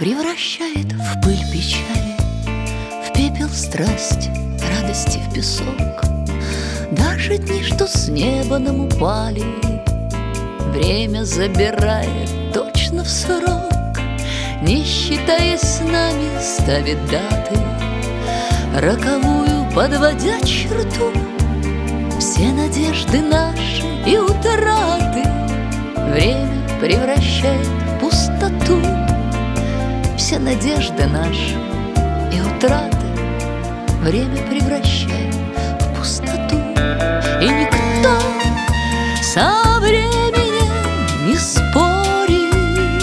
Превращает в пыль печали, в пепел страсть, радости в песок. Даже дни, что с неба нам упали, время забирает точно в срок. Не считаясь с нами, ставит даты, роковую подводя черту. Все надежды наши и утраты время превращает в пустоту. Все надежды наши и утраты время превращает в пустоту. И никто со временем не спорит,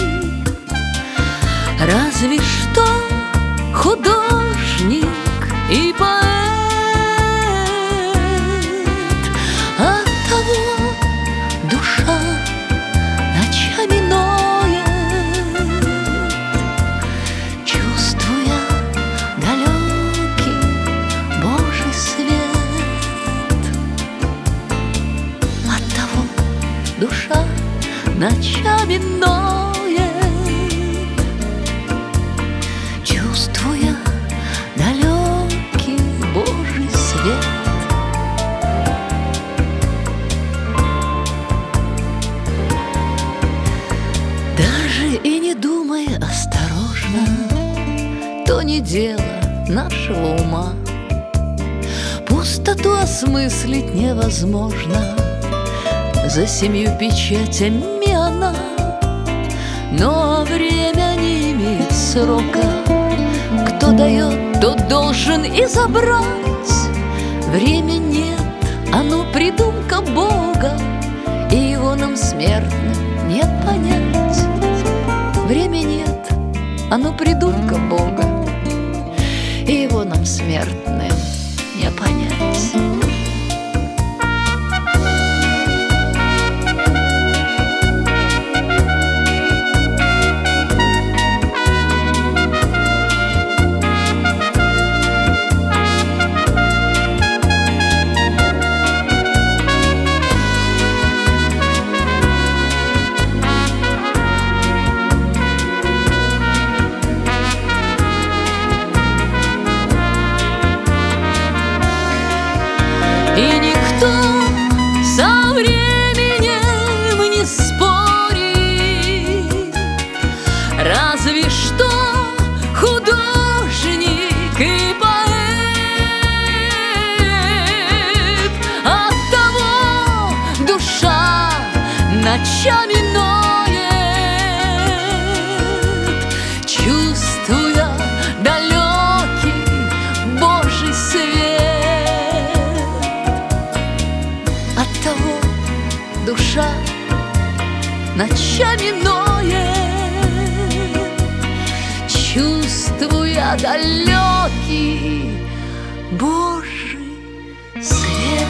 разве что художник и поэт. Оттого душа ночами ноет, чувствуя далекий Божий свет. Оттого душа ночами ноет, чувствуя далекий Божий свет. Даже и не думая осторожно, то не дело нашего ума. Пустоту осмыслить невозможно, за 7 печатями она. Но время не имеет срока, кто дает, тот должен и забрать. Время нет, оно придумка Бога, и его нам смертным не понять. Время нет, оно придумка Бога, и его нам смертным не понять. И никто со временем не спорит, разве что художник и поэт. Оттого душа ночами ноет, чувствуя далекий Божий свет. Оттого душа ночами ноет, чувствуя далекий Божий свет.